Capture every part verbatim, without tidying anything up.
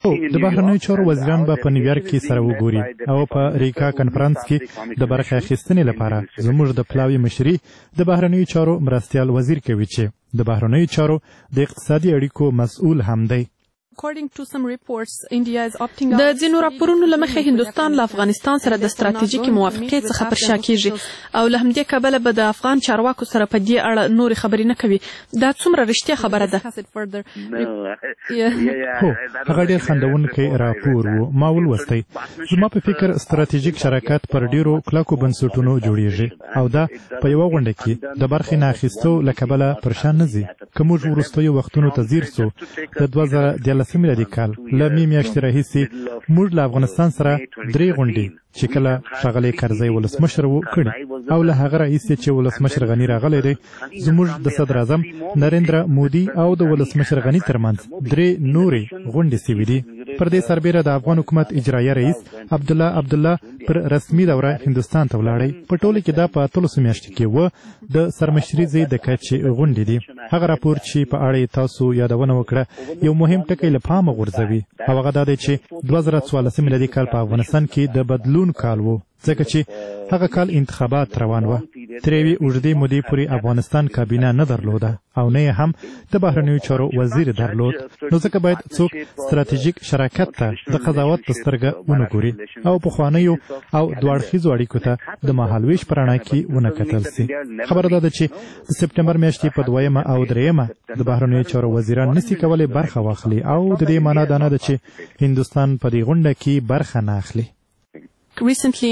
د بهرنیو چارو وزیران به په نیویارک کې سره وګوري او په ریکا کنفرانس کې د برخه اخیستنې لپاره زموږ د پلاوي مشري د بهرنیو چارو مرستیال وزیر کوي چې د بهرنیو چارو د اقتصادي اړیکو مسؤل هم دی. د ځینو راپورونو له مخې هندوستان له افغانستان سره د ستراتیژیکي موافقې څخه پر شا کیږي او له همدې کبله به د افغان چارواکو سره په دې اړه نورې خبرې نه کوي. دا څومره رښتیا خبره ده؟ هو هغه ډېر خندونکی راپور و، ما ولوستی. زما په فکر ستراتیژیک شراکت پر ډېرو کلکو بنسټونو جوړیږي او دا په یوه غونډه کې د برخې نه اخیستو له کبله پر شا نه ځي. که موږ وروستیو وختونو ته ځیر سو، د دوه زره دیارلسم میلادي کال له مې میاشتې راهیسې موږ له افغانستان سره درې غونډې چې کله ښاغلی کرزی ولسمشر و کړي او له هغه راهیسې چې ولسمشر غني راغلی دی، زموږ د صدر اعظم نریندرا مودي او د ولسمشر غني ترمنځ درې نورې غونډې سوي دي. پر دې سربیره د افغان حکومت اجرایه رئیس عبدالله عبدالله پر رسمي دوره هندوستان ته ولاړی. په ټوله کې دا په اتلسو میاشتو کې و د سرمشریزې د کچې غونډې دي. هغه راپور چې په اړه یې تاسو یادونه وکړه یو مهم ټکی له پامه غورځوي او هغه دا دی چې دوه زره څوارلسم میلادي کال په افغانستان کې د بدلون کال و، ځکه چې هغه کال انتخابات روان وه. تر یوې اوږدې مودې پورې افغانستان کابینه نه درلوده او نه یې هم د بهرنیو چارو وزیر درلود، نو ځکه باید څوک ستراتیژیک شراکت ته د قضاوت په سترګه ونه ګوري او پخوانیو او دوه اړخیزو اړیکو ته د مهالویش په رڼا کې ونه کتل سي. خبره دا ده چې د سپټمبر میاشتې په دویمه او دریمه د بهرنیو چارو وزیران نسي کولی برخه واخلي او د دې معنا دا نه ده چې هندوستان په دې غونډه کې برخه نه اخلي. په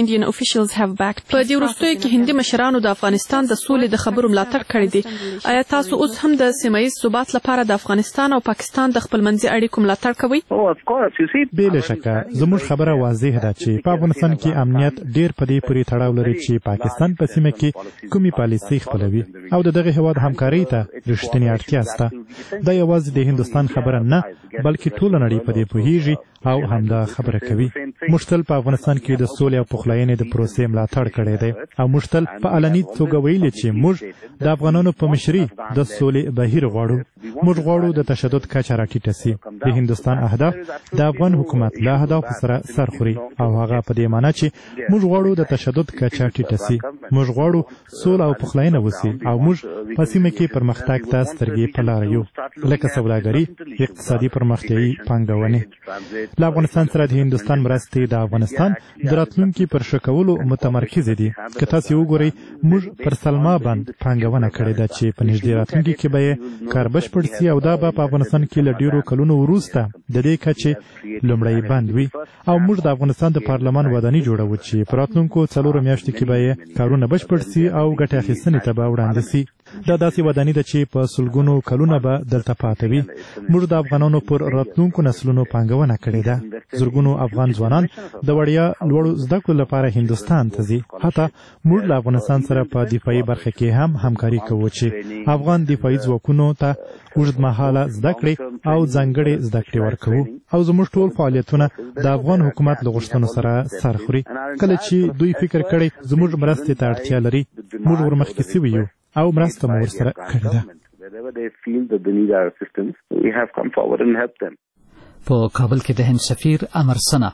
دې وروستیو کې هندي مشرانو د افغانستان د سولې د خبرو ملاتړ کړی دی. آیا تاسو اوس هم د سیمه ییز ثبات لپاره د افغانستان او پاکستان د خپلمنځي اړیکو ملاتړ کوئ؟ بې له شکه زموږ خبره واضح ده چې په افغانستان کې امنیت ډېر په دې پورې تړاو لري چې پاکستان په سیمه کې کومې پالیسۍ خپلوي او د دغه هېواد همکارۍ ته رښتینې اړتیا شته. دا یوازې د هندوستان خبره نه بلکې ټوله نړۍ په دې پوهیږي او همدا خبره کوي. موږ تل په افغانستان کې د سولې او پخلاینې د پروسې ملاتړ کړی دی او موږ تل په علني توګه ویلي چې موږ د افغانانو په مشري د سولې بهیر غواړو. موږ غواړو د تشدد کچه راټیټه سي. د هندوستان اهداف د افغان حکومت له اهدافو سره سر خوري او هغه په دې معنی چې موږ غواړو د تشدد کچه ټیټه سي. موږ غواړو سوله او پخلاینه وسي او موږ په سیمه کې پرمختګ ته سترګې په لاره یو، لکه سوداګري، اقتصادي پرمختیایي پانګونې. له افغانستان سره د هندوستان مرستې د افغانستان د راتلونکي پر ښه کولو متمرکزې دي. که تاسو وګورئ موږ پر سلما بند پانګونه کړې ده چې په نږدې راتلونکي کې به یې کار بشپړ سي او دا به په افغانستان کې له ډېرو کلونو وروسته د دې کچې لومړی بند وي. او موږ د افغانستان د پارلمان ودانۍ جوړوو چې په راتلونکو څلورو میاشتو کې به یې کارونه بشپړ سي او ګټې اخیستنې ته به وړاندې سي. دا داسې ودانۍ ده چې په سلګونو کلونه به دلته پاتې وي. موږ د افغانانو پر راتلونکو نسلونو پانګونه کړې ده. زرګونو افغان ځوانان د وړیا لوړو زده کړو لپاره هندوستان ته ځي. حتی موږ له افغانستان سره په دفاعي برخه کې هم همکاري کوو چې افغان دفاعي ځواکونو ته اوږدمهاله زده کړې او ځانګړې زده کړې ورکوو او زموږ ټول فعالیتونه د افغان حکومت له غوښتنو سره سر خوري. کله چې دوی فکر کړی زموږ مرستې ته اړتیا لري موږ ورمخکې سوي یو او مرسته مو ورسره کړې ده. په کابل کې د هند سفیر امر سنا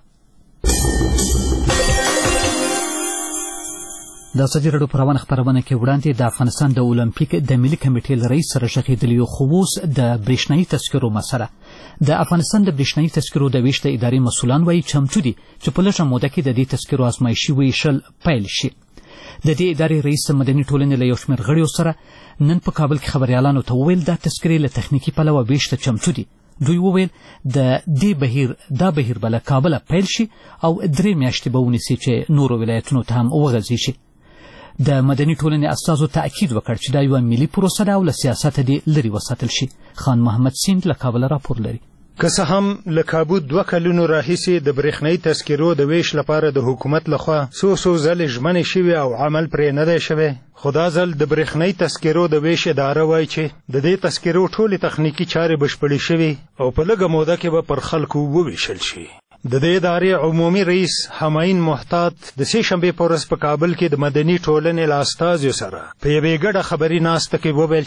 د ازادي راډیو په روانه خپرونه کې وړاندې د افغانستان د اولمپیک د ملي کمیټې له رئیس سره شخېدلی خو اوس د برېښنایي تذکرو مسله. د افغانستان د برېښنایي تذکرو د ویش د ادارې مسؤلان وایي چمتو دي چې په لږه موده کې د دې تذکرو ازمایشي ویشل پیل شي. د دې ادارې رئیس مدني ټولنې له یو شمېر غړیو سره نن په کابل کې خبریالانو ته وویل دا تذکرې له تخنیکي پلوه ویش ته چمتو دي. دوی وویل د دې بهیر دا بهیر به له کابله پیل شي او درې میاشتې به ونیسي چې نورو ولایتونو ته هم وغځي شي. د مدني ټولنې استازو تأکید وکړ چې دا یوه ملي پروسه ده او له سیاسته دې لرې وساتل شي. خان محمد سیند له کابله راپور لري. که څه هم له کابو دوه کلونو راهیسې د برېښنایي تذکرو د ویش لپاره د حکومت لخوا څو څو ځلې ژمنې شوې او عمل پرې نه دی شوی، خو دا ځل د برېښنایي تذکرو د ویش اداره وایي چې د دې تذکرو ټولې تخنیکي چارې بشپړې شوې او په لږه موده کې به پر خلکو وویشل شي. د دې ادارې عمومي رئیس همایون محتاط د سې شنبې په ورځ په کابل کې د مدني ټولنې له استازو سره په یوې ګډه خبري ناسته کې وویل چې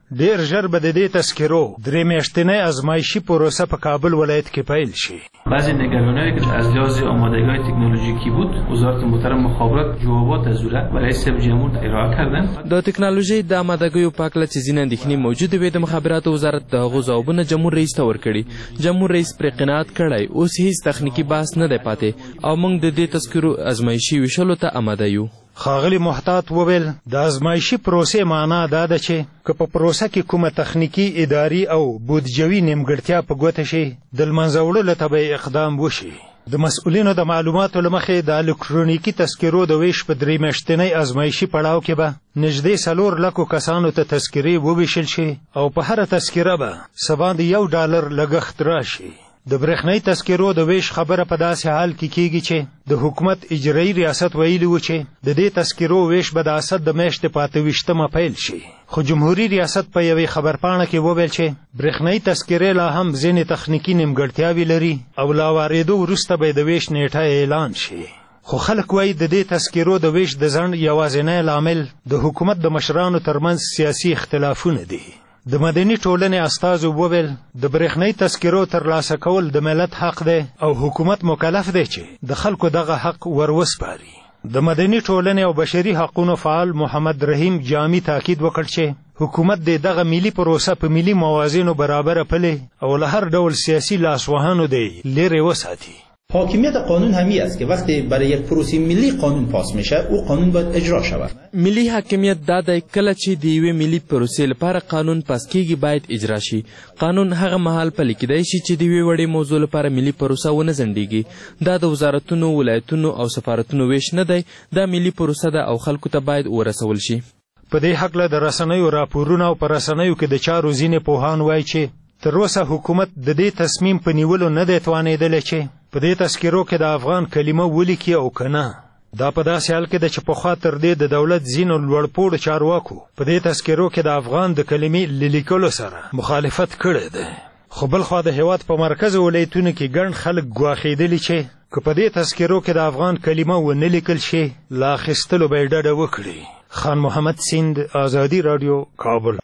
ډیر ژر به د دې تذکرو درې میاشتنۍ ازمایشي پروسه په کابل ولایت کې پیل شي. بعضی نگرانی‌هایی که از لحاظ آمادگی تکنولوژیکی بود وزارت محترم مخابرات جوابات از او و رئیس جمهور ارائه کردند. د ټکنالوژي د آمادګیو په اړه چې ځینې اندېښنې موجودې وې د مخابراتو وزارت د هغو ځوابونه جمهور رئیس ته ورکړي. جمهور رئیس پرې قناعت کړی اوس هیڅ تخنیکي بحث نه دی پاتې او موږ د دې تذکرو ازمایشي ویشلو ته آماده یو. ښاغلي محتاط وویل د ازمایشي پروسې معنا دا ده چې که په پروسه کې کومه تخنیکي اداري او بودجوي نیمګړتیا په ګوته شي د لمنځه وړلو ته به اقدام وشي. د مسؤلینو د معلوماتو له مخې د الکترونیکي تذکرو د ویش په درې میاشتنۍ ازمایشي پړاو کې به نږدې څلور لکو کسانو ته تذکرې وویشل شي او په هره تذکره به څه باندې یو ډالر لګښت راشي. د برېښنایي تذکرو د ویش خبره په داسې حال کې کیږي چې د حکومت اجرایي ریاست ویلي و چې د دې تذکرو ویش به د اسد د میاشتې په اته ویشتمه پیل شي. خو جمهوري ریاست په یوې خبرپاڼه کې وویل چې برېښنایي تذکرې لا هم ځینې تخنیکي نیمګړتیاوې لري او له واردو وروسته به د ویش نیټه اعلان شي. خو خلک وایي د دې تذکرو د ویش د ځنډ یوازینی لامل د حکومت د مشرانو ترمنځ سیاسي اختلافونه دي. د مدني ټولنې استازو وویل د برېښنایي تذکرو ترلاسه کول د ملت حق دی او حکومت مکلف دی چې د خلکو دغه حق وروسپاري. د مدني ټولنې او بشري حقونو فعال محمد رحیم جامی تاکید وکړ چې حکومت د دغه ملي پروسه په ملي موازینو برابره پلي او له هر ډول سیاسي لاسوهانو دی لرې وساتي. حاکمیت قانون همی است که وقتی برای یک پروسه ملی قانون پاس میشه او قانون باید اجرا شود. ملي حاکمیت دا دی کله چې د یوې ملي پروسې لپاره قانون پاس کیږي باید اجرا شي. قانون هغه مهال پلی کیدای شي چې د یوې وړې موضوع لپاره ملي پروسه ونه ځنډیږي. دا د وزارتونو، ولایتونو او سفارتونو ویش نه دی، دا ملي پروسه ده او خلکو ته باید ورسول شي. په دې هکله د رسنیو راپورونه او په رسنیو کې د چارو ځینې پوهان وایي چې تر اوسه حکومت د دې تصمیم په نیولو نه دی توانېدلی چې په دې تذکرو کې د افغان کلمه ولیکي او که نه. دا په داسې حال کې ده چې پخوا تر دې د دولت ځینو لوړپوړو چارواکو په دې تذکرو کې د افغان د کلمې له لیکلو سره مخالفت کړی دی. خو بلخوا د هېواد په مرکز ولایتونو کې ګڼ خلک ګواښېدلي چې که په دې تذکرو کې د افغان کلمه ونه لیکل شي له اخیستلو به یې ډډه وکړي. خان محمد سیند، آزادي راډیو، کابل.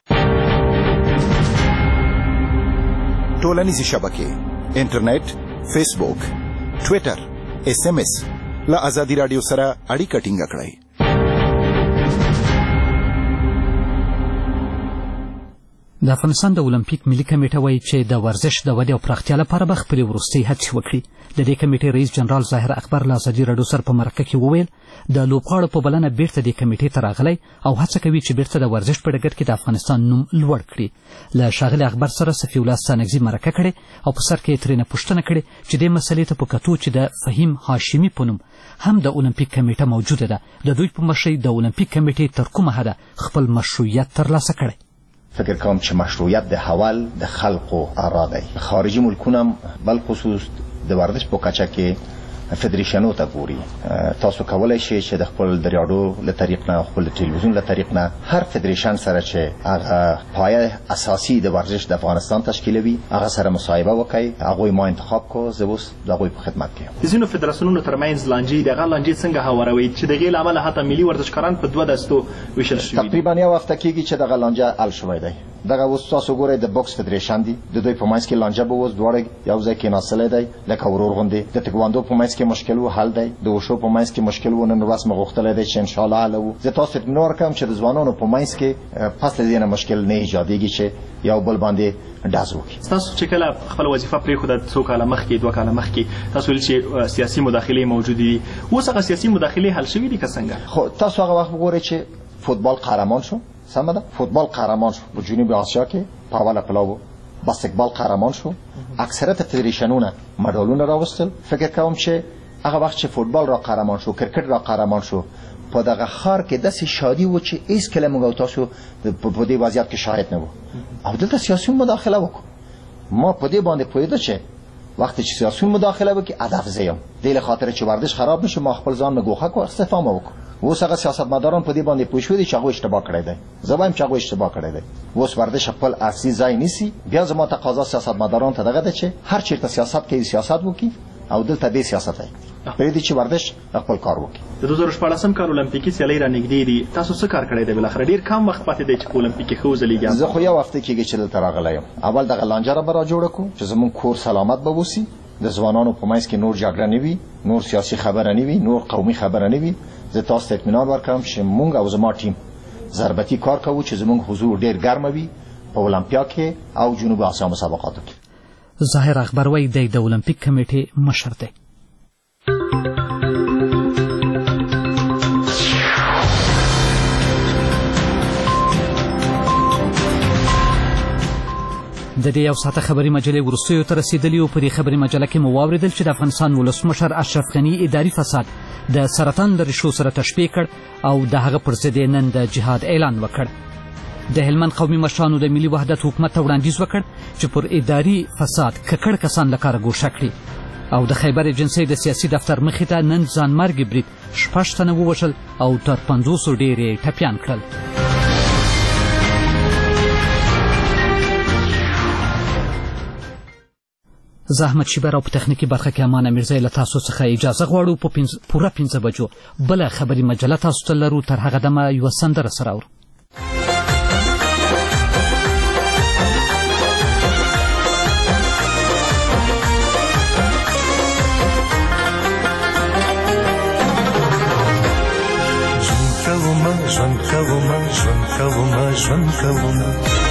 ټولنیزې شبکې انټرنیټ، فیسبوک، ټویټر، ایس ایم ایس له آزادي راډیو سره اړیکه ټینګه کړئ. د افغانستان د اولمپیک ملي کمیټه وایي چې د ورزش د ودې او پراختیا لپاره به خپلې وروستۍ هڅې وکړي. د دې کمیټې رئیس جنرال ظاهر اکبر له آزادي راډیو سره په مرکه کې وویل د لوبغاړو په بلنه بیرته دې کمیټې ته راغلی او هڅه کوي چې بیرته د ورزش په ډګر کې د افغانستان نوم لوړ کړي. له ښاغلي اکبر سره صفي الله ستانکزي مرکه کړې او په سر کې یې ترېنه پوښتنه کړې چې دې مسلې ته په کتو چې د فهیم هاشمي په نوم هم د اولمپیک کمیټه موجوده ده، د دوی په مشرۍ د اولمپیک کمیټې تر کومه حده خپل مشروعیت ترلاسه کړی. فکر کوم چې مشروعیت د حوال د خلقو آرا دی. خارجي ملکونه بل خصوص د ورزش په کچه کې فدریشنو ته ګوري. تاسو کولای شئ چې د خپل د راډیو له طریق نه، خپل تلویزیون له طریق نه هر فدریشن سره چې هغه پایه اساسي د ورزش د افغانستان تشکیلوي هغه سره مصاحبه وکړي. هغوی ما انتخاب کو، زه اوس د هغوی په خدمت کې یم. د ځینو فدراسیونونو ترمنځ لانجې دغه لانجې څنګه هواروي چې دغې له امله حتی ملي ورزشکاران په دوه دستو ویشل شوي دي؟ تقریبا یو هفته کېږي چې دغه لانجه حل شوی دی. دغه اوس تاسو ګورئ د بوکس فدریشن دی، د دوی په منځ کې لانجه به اوس دواړه یو ځای کېناستلی دی لکه ورور غوندې. د تکواندو په منځ کې مشکل و، حل دی. د وشو په منځ کې مشکل و، نن ورځ مې غوښتلی دی چې انشاءالله حل و. زه تاسو ته اطمینان ورکوم چې د ځوانانو په منځ کې پس له دې نه مشکل نه ایجادېږي چې یو بل باندې ډاز وکړي. تاسو چې کله خپل وظیفه پرېښوده څو کاله مخکې، دوه کاله مخکې، تاسو ویل چې سیاسي مداخلې موجودې دي. اوس هغه سیاسي مداخلې حل شوي دي که څنګه؟ خو تاسو هغه وخت وګورئ چې فوتبال قهرمان شو، سمه ده؟ فوتبال قهرمان شو په جنوب آسیا کې په اوله پلاو. باسکتبال قهرمان شو، اکثریت فدریشنونه مډالونه راوستل. فکر کوم چې هغه وخت چې فوتبال را قهرمان شو، کرکټ را قهرمان شو، په دغه ښار کې داسې شادي و چې هېڅکله موږ او تاسو په دې وضعیت کې شاهد نه وو. او دلته سیاسیون مداخله وکړو. ما په دې باندې پوهېده چې وقتی چې سیاسیون مداخله وکړي هدف زه یم. دې له خاطره چې ورزش خراب نشي ما خپل ځان نه ګوښه کړو، استعفا مې وکړو. اوس هغه سیاستمداران په دې باندې پوه شوي دي چې هغوی اشتباه کړی دی. زه وایم چې هغوی اشتباه کړی دی. اوس ورزش خپل اصلي ځای نیسي. بیا زما تقاضا سیاستمداران ته دغه ده چې هر چېرته سیاست کوي سیاست وکړي او دلته دې سیاست دی. پرېږدي چې ورزش خپل کار وکړي. د دوه زره شپاړسم کال اولمپیکي سیالۍ را نږدې دي، تاسو څه کار کړی دی؟ بالاخره ډېر کم وخت پاتې دی چې په اولمپیک کې ښه وځلیږي. زه خو یو هفته کېږي چې دلته راغلی یم. اول دغه لانجه به را جوړه کړو چې زموږ کور سلامت به وسي، د ځوانانو په منځ کې نور جګړه نه وي، نور سیاسي خبره نه وي، نور قومي خبره نه وي. زه تاسو ته اطمینان ورکوم چې موږ او زما ټیم ضربتي کار کوو چې زموږ حضور ډېر ګرمه وي په اولمپیا کې او جنوب اسیا مسابقاتو کې. ظاهر اخبار وایي دی د اولمپیک کمیټې مشر دی. د دې یو ساعته خبري مجلې وروستیو ته رسېدلي او په دې خبري مجله کې مو واورېدل چې د افغانستان ولسمشر اشرف غني اداري فساد د سرطان له ریښو سره تشبیه کړ او د هغه پر ضد نن د جهاد اعلان وکړ. د هلمند قومي مشرانو د ملي وحدت حکومت ته وړاندیز وکړ چې پر اداري فساد ککړ کسان له کاره ګوښه کړي او د خیبر ایجنسۍ د سیاسي دفتر مخې ته نن ځانمرګي برید شپږ تنه ووژل او تر پنځوسو ډېر یې ټپیان کړل. زه احمد شیبر او په تخنیکي برخه کې امانه میرزا له تاسو څخه اجازه غواړو. په پوره پنځه بجو بله خبري مجله تاسو ته لرو. تر هغه دمه یوه سندره سره اورو. ژوند کومه ژوند کومه ژوند کومه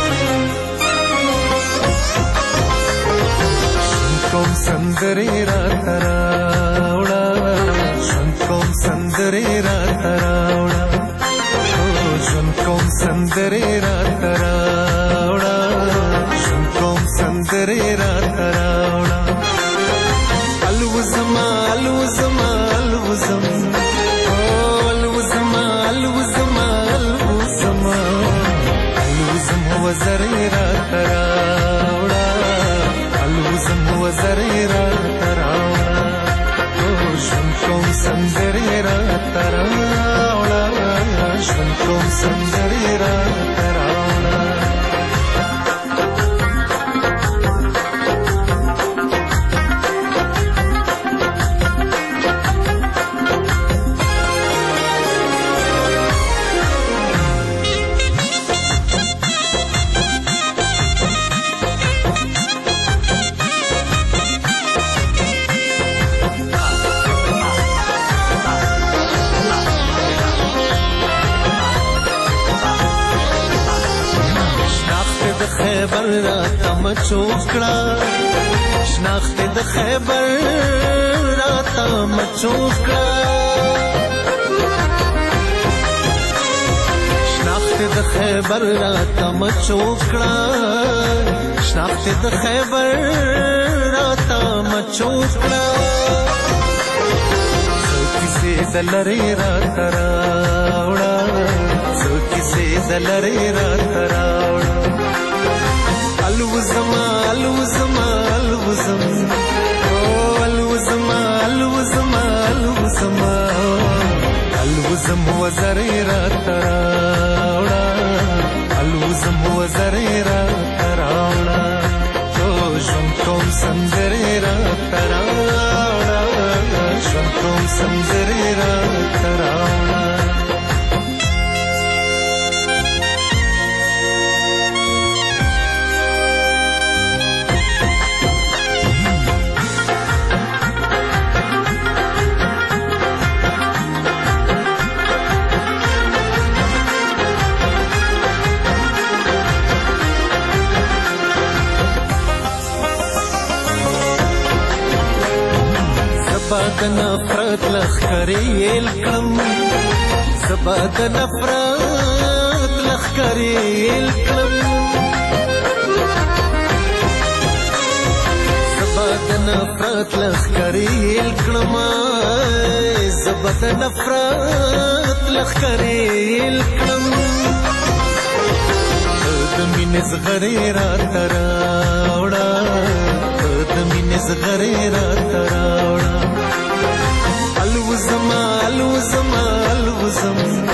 کوم سندرې راته راوړه ژوند کوم سندرې راته راوړه ژوند کوم سندرې راته راوړه ژوند کوم سندرې راته راوړه الوزما الوزما الوزم الوزما الوزما الوزما الوزم وزرې راته راوړه الوزم وزرې راته راوړه ژوند کوم سندرې راته راوړه ژوند کوم سندرې راته راوړه خیبر راته مچوف کړه شناخت د خیبر راته مچوف کړه شناخت د خیبر راته مچوف کړه شناخت د خیبر راته مچوف کړه څو کیسې د لرې راته راوړه څو کیسې د لرې راته راوړه الوزما الوزما الوزم الوزما الوزما الوزما الوزم وزرې راته راوړه الوزم وزرې راته راوړه ژوند کوم سندرې راته راوړه ژوند کوم سندرې راته راوړه زبا د نفرت لښکرې یېل کړم زبا د نفرت لښکرې یېل کړم زبا د نفرت لښکرې یېل کړم زبا د نفرت لښکرې یېل کړم د مینې زغرې راته راوړه د مینې زغرې راته راوړه الوزما الوزما الوزم